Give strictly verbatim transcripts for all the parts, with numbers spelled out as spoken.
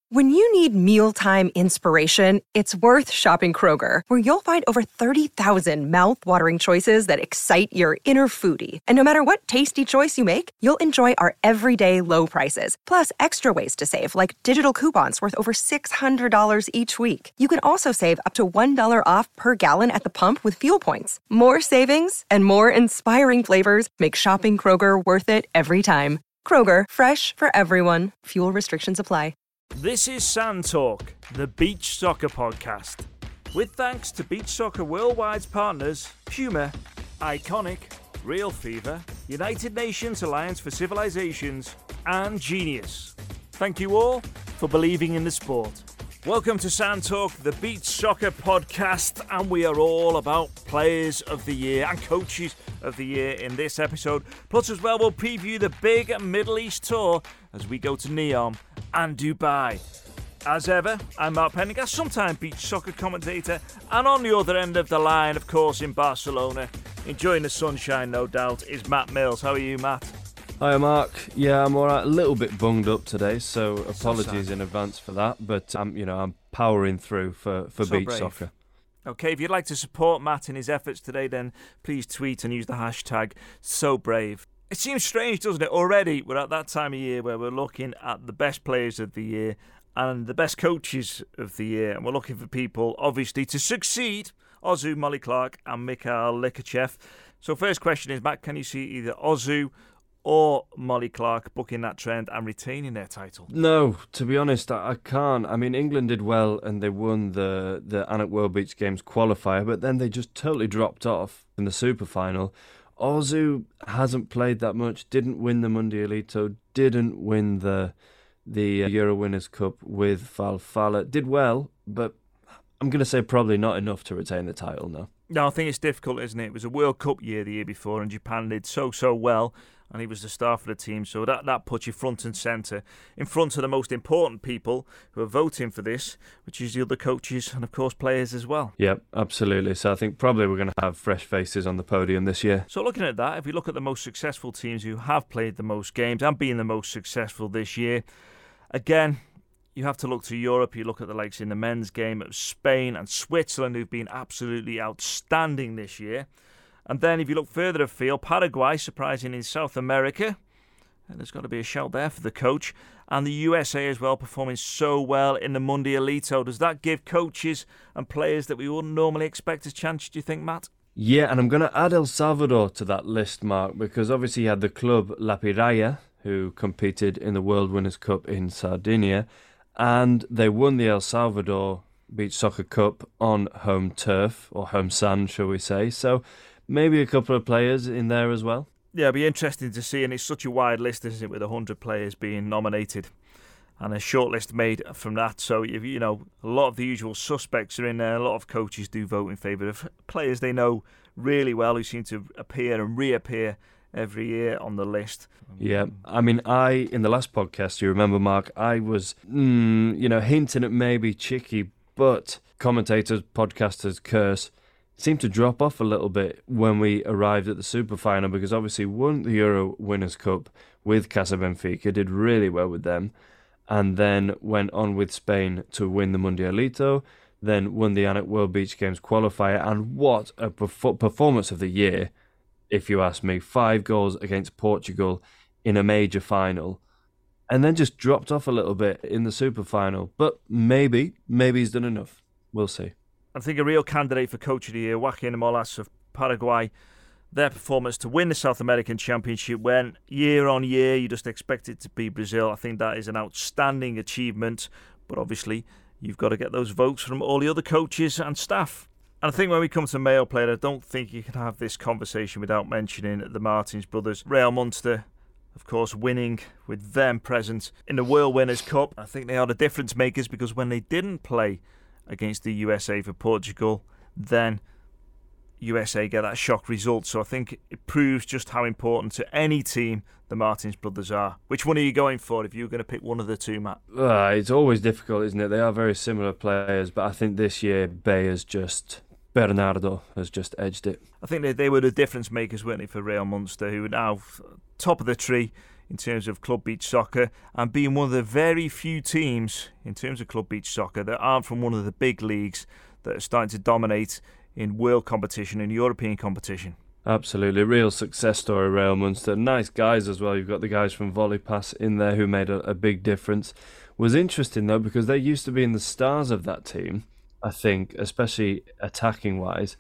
When you need mealtime inspiration, it's worth shopping Kroger, where you'll find over thirty thousand mouth-watering choices that excite your inner foodie. And no matter what tasty choice you make, you'll enjoy our everyday low prices, plus extra ways to save, like digital coupons worth over six hundred dollars each week. You can also save up to one dollar off per gallon at the pump with fuel points. More savings and more inspiring flavors make shopping Kroger worth it every time. Kroger, fresh for everyone. Fuel restrictions apply. This is Sand Talk, the beach soccer podcast. With thanks to Beach Soccer Worldwide's partners, Puma, Iconic, Real Fever, United Nations Alliance for Civilizations, and Genius. Thank you all for believing in the sport. Welcome to Sand Talk, the beach soccer podcast, and we are all about players of the year and coaches of the year in this episode. Plus as well, we'll preview the big Middle East tour as we go to Neom and Dubai. As ever, I'm Mark Pendergast, sometime beach soccer commentator, and on the other end of the line, of course, in Barcelona, enjoying the sunshine, no doubt, is Matt Mills. How are you, Matt? Hi, Mark. Yeah, I'm alright. A little bit bunged up today, so apologies so in advance for that. But I'm, you know, I'm powering through for for so beach brave. soccer. Okay, if you'd like to support Matt in his efforts today, then please tweet and use the hashtag SoBrave. It seems strange, doesn't it? Already, we're at that time of year where we're looking at the best players of the year and the best coaches of the year, and we're looking for people, obviously, to succeed Ozu, Molly Clark, and Mikhail Likachev. So, first question is, Matt, can you see either Ozu or Molly Clark booking that trend and retaining their title? No, to be honest, I, I can't. I mean, England did well and they won the, the Anak World Beach Games qualifier, but then they just totally dropped off in the super final. Ozu hasn't played that much, didn't win the Mundialito, didn't win the the Euro Winners' Cup with Falfala. Did well, but I'm going to say probably not enough to retain the title now. No, I think it's difficult, isn't it? It was a World Cup year the year before, and Japan did so, so well, and he was the star for the team, so that, that puts you front and centre, in front of the most important people who are voting for this, which is the other coaches and, of course, players as well. Yep, absolutely. So I think probably we're going to have fresh faces on the podium this year. So looking at that, if we look at the most successful teams who have played the most games and been the most successful this year, again, you have to look to Europe. You look at the likes in the men's game of Spain and Switzerland, who've been absolutely outstanding this year. And then if you look further afield, Paraguay, surprising in South America. And there's got to be a shout there for the coach. And the U S A as well, performing so well in the Mundialito. Does that give coaches and players that we wouldn't normally expect a chance, do you think, Matt? Yeah, and I'm going to add El Salvador to that list, Mark, because obviously you had the club La Piraya, who competed in the World Winners' Cup in Sardinia, and they won the El Salvador Beach Soccer Cup on home turf, or home sand, shall we say. So maybe a couple of players in there as well. Yeah, it'll be interesting to see, and it's such a wide list, isn't it, with one hundred players being nominated and a short list made from that. So, you know, a lot of the usual suspects are in there. A lot of coaches do vote in favour of players they know really well who seem to appear and reappear every year on the list. Yeah, I mean, I, in the last podcast, you remember, Mark, I was, mm, you know, hinting at maybe Chicky, but commentators, podcasters, curse, seemed to drop off a little bit when we arrived at the super final, because obviously won the Euro Winners' Cup with Casa Benfica, did really well with them, and then went on with Spain to win the Mundialito, then won the Anak World Beach Games qualifier, and what a perf- performance of the year, if you ask me. Five goals against Portugal in a major final, and then just dropped off a little bit in the super final. But maybe, maybe he's done enough. We'll see. I think a real candidate for Coach of the Year, Joaquin Molas of Paraguay, their performance to win the South American Championship when year on year you just expect it to be Brazil. I think that is an outstanding achievement, but obviously you've got to get those votes from all the other coaches and staff. And I think when we come to male player, I don't think you can have this conversation without mentioning the Martins brothers. Real Munster, of course, winning with them present in the World Winners' Cup. I think they are the difference makers, because when they didn't play against the U S A for Portugal, then U S A get that shock result. So I think it proves just how important to any team the Martins brothers are. Which one are you going for if you were going to pick one of the two, Matt? Uh, it's always difficult, isn't it? They are very similar players, but I think this year Bayer's just... Bernardo has just edged it. I think they, they were the difference makers, weren't they, for Real Munster, who are now top of the tree in terms of club beach soccer, and being one of the very few teams in terms of club beach soccer that aren't from one of the big leagues that are starting to dominate in world competition and European competition. Absolutely, real success story, Real Munster. Nice guys as well. You've got the guys from Volley Pass in there who made a, a big difference. Was interesting though, because they used to be in the stars of that team, I think, especially attacking wise,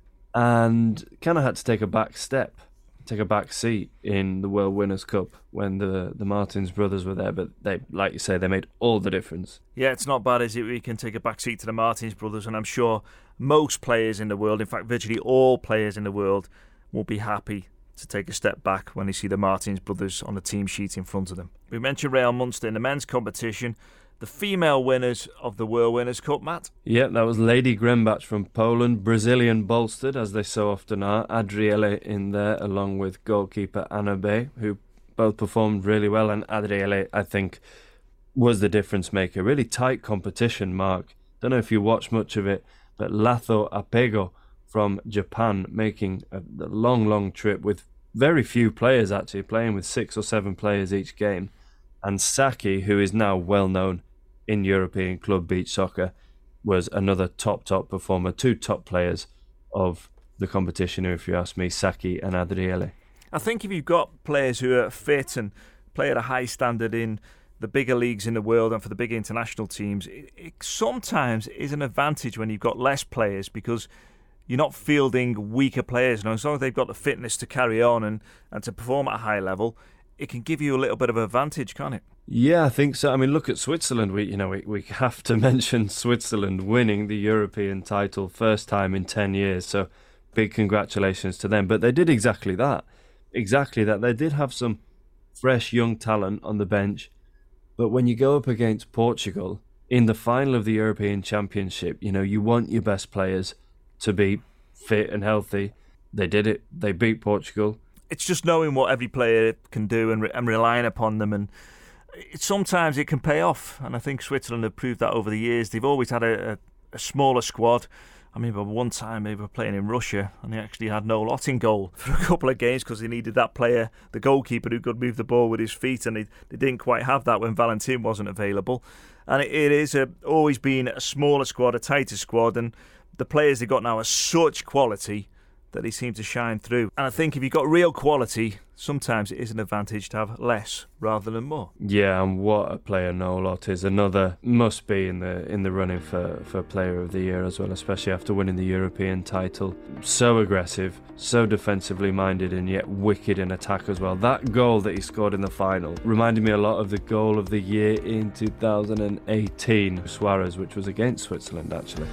and kind of had to take a back step, take a back seat in the World Winners' Cup when the, the Martins brothers were there. But they, like you say, they made all the difference. Yeah, it's not bad, is it? We can take a back seat to the Martins brothers, and I'm sure most players in the world, in fact, virtually all players in the world, will be happy to take a step back when they see the Martins brothers on the team sheet in front of them. We mentioned Real Munster in the men's competition. The female winners of the World Winners' Cup, Matt? Yep, that was Lady Grembach from Poland, Brazilian bolstered, as they so often are. Adriele in there, along with goalkeeper Anna Bay, who both performed really well. And Adriele, I think, was the difference maker. Really tight competition, Mark. Don't know if you watched much of it, but Latho Apego from Japan making a, a long, long trip with very few players, actually, playing with six or seven players each game. And Saki, who is now well known in European club beach soccer, was another top, top performer. Two top players of the competition, if you ask me, Saki and Adriele. I think if you've got players who are fit and play at a high standard in the bigger leagues in the world and for the big international teams, it, it sometimes is an advantage when you've got less players, because you're not fielding weaker players. You know, as long as they've got the fitness to carry on and, and to perform at a high level, it can give you a little bit of advantage, can't it? Yeah, I think so. I mean, look at Switzerland. We, you know, we, we have to mention Switzerland winning the European title first time in ten years. So big congratulations to them. But they did exactly that. Exactly that. They did have some fresh young talent on the bench. But when you go up against Portugal in the final of the European Championship, you know, you want your best players to be fit and healthy. They did it. They beat Portugal. It's just knowing what every player can do and, re- and relying upon them, and it, sometimes it can pay off. And I think Switzerland have proved that over the years. They've always had a, a, a smaller squad. I mean, but one time they were playing in Russia and they actually had no lot in goal for a couple of games because they needed that player, the goalkeeper, who could move the ball with his feet, and they, they didn't quite have that when Valentin wasn't available. And it, it is a, always been a smaller squad, a tighter squad, and the players they've got now are such quality that they seem to shine through. And I think if you've got real quality, sometimes it is an advantage to have less rather than more. Yeah, and what a player Nolot is. Another must be in the in the running for, for Player of the Year as well, especially after winning the European title. So aggressive, so defensively minded, and yet wicked in attack as well. That goal that he scored in the final reminded me a lot of the goal of the year in two thousand eighteen, Suarez, which was against Switzerland actually.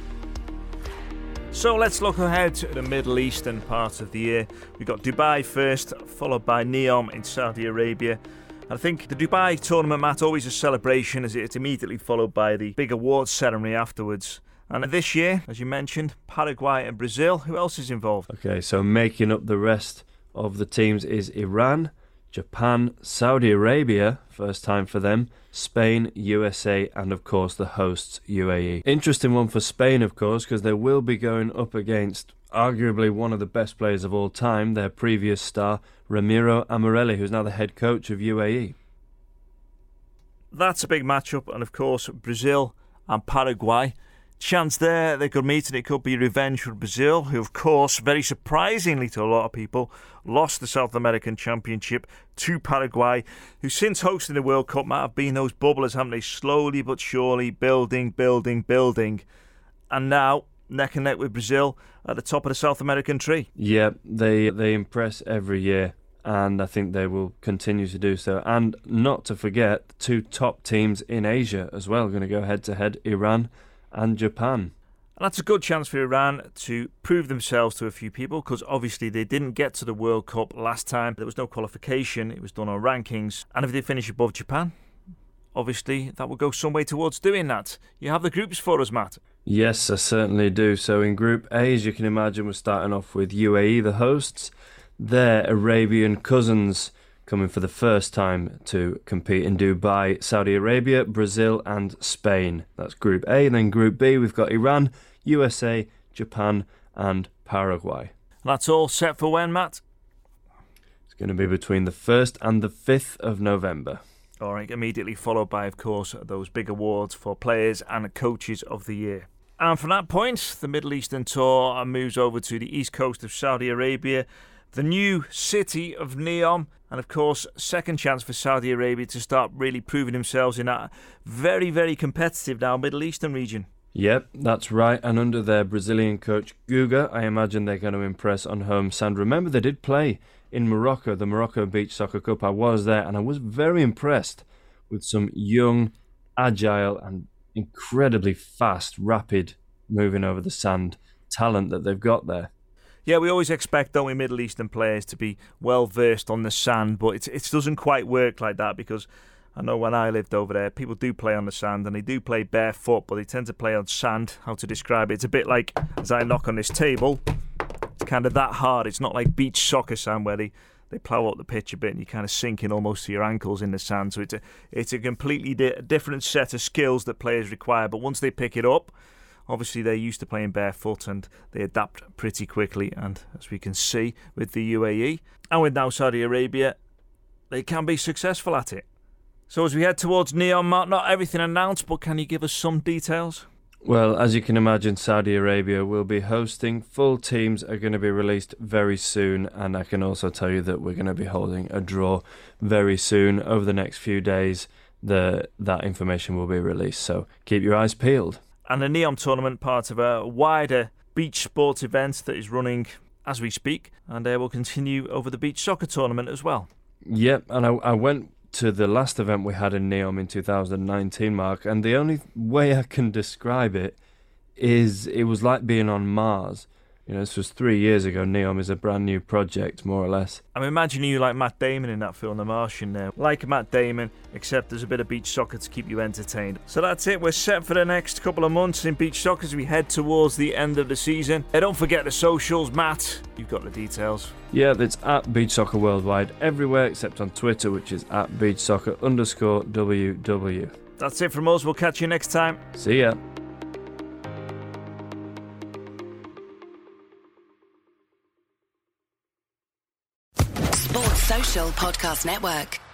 So let's look ahead to the Middle Eastern part of the year. We've got Dubai first, followed by Neom in Saudi Arabia. And I think the Dubai tournament, Matt, always a celebration, as it's immediately followed by the big awards ceremony afterwards. And this year, as you mentioned, Paraguay and Brazil. Who else is involved? Okay, so making up the rest of the teams is Iran, Japan, Saudi Arabia, first time for them, Spain, U S A, and of course the hosts, U A E. Interesting one for Spain, of course, because they will be going up against arguably one of the best players of all time, their previous star, Ramiro Amarelli, who's now the head coach of U A E. That's a big matchup, and of course Brazil and Paraguay. Chance there they could meet, and it could be revenge for Brazil, who of course, very surprisingly to a lot of people, lost the South American Championship to Paraguay, who since hosting the World Cup might have been those bubblers, haven't they? Slowly but surely building, building, building, and now neck and neck with Brazil at the top of the South American tree. Yeah, they they impress every year, and I think they will continue to do so. And not to forget, the two top teams in Asia as well, going to go head to head, Iran and Japan. And that's a good chance for Iran to prove themselves to a few people, because obviously they didn't get to the World Cup last time. There was no qualification, it was done on rankings, and if they finish above Japan, obviously that will go some way towards doing that. You have the groups for us, Matt. Yes, I certainly do. So in Group A, as you can imagine, we're starting off with U A E, the hosts, their Arabian cousins, coming for the first time to compete in Dubai, Saudi Arabia, Brazil and Spain. That's Group A. And then Group B, we've got Iran, U S A, Japan and Paraguay. That's all set for when, Matt? It's going to be between the first and the fifth of November. All right, immediately followed by, of course, those big awards for players and coaches of the year. And from that point, the Middle Eastern Tour moves over to the east coast of Saudi Arabia, the new city of Neom, and of course, second chance for Saudi Arabia to start really proving themselves in that very, very competitive now Middle Eastern region. Yep, that's right. And under their Brazilian coach Guga, I imagine they're going to impress on home sand. Remember, they did play in Morocco, the Morocco Beach Soccer Cup. I was there and I was very impressed with some young, agile and incredibly fast, rapid, moving over the sand talent that they've got there. Yeah, we always expect, don't we, Middle Eastern players to be well versed on the sand, but it, it doesn't quite work like that, because I know when I lived over there, people do play on the sand and they do play barefoot, but they tend to play on sand. How to describe it? It's a bit like, as I knock on this table, it's kind of that hard. It's not like beach soccer sand where they, they plough up the pitch a bit and you kind of sink in almost to your ankles in the sand. So it's a, it's a completely di- different set of skills that players require, but once they pick it up, obviously, they're used to playing barefoot and they adapt pretty quickly. And as we can see with the U A E and with now Saudi Arabia, they can be successful at it. So as we head towards Neom, Mark, not everything announced, but can you give us some details? Well, as you can imagine, Saudi Arabia will be hosting. Full teams are going to be released very soon. And I can also tell you that we're going to be holding a draw very soon. Over the next few days, the that information will be released. So keep your eyes peeled. And the Neom tournament, part of a wider beach sports event that is running as we speak, and they will continue over the beach soccer tournament as well. Yep, and I, I went to the last event we had in Neom in two thousand nineteen, Mark, and the only way I can describe it is it was like being on Mars. You know, this was three years ago. Neom is a brand new project, more or less. I'm imagining you like Matt Damon in that film, The Martian there. Like Matt Damon, except there's a bit of beach soccer to keep you entertained. So that's it. We're set for the next couple of months in beach soccer as we head towards the end of the season. Hey, don't forget the socials, Matt. You've got the details. Yeah, it's at Beach Soccer Worldwide everywhere except on Twitter, which is at Beach Soccer underscore WW. That's it from us. We'll catch you next time. See ya. Sports Social Podcast Network.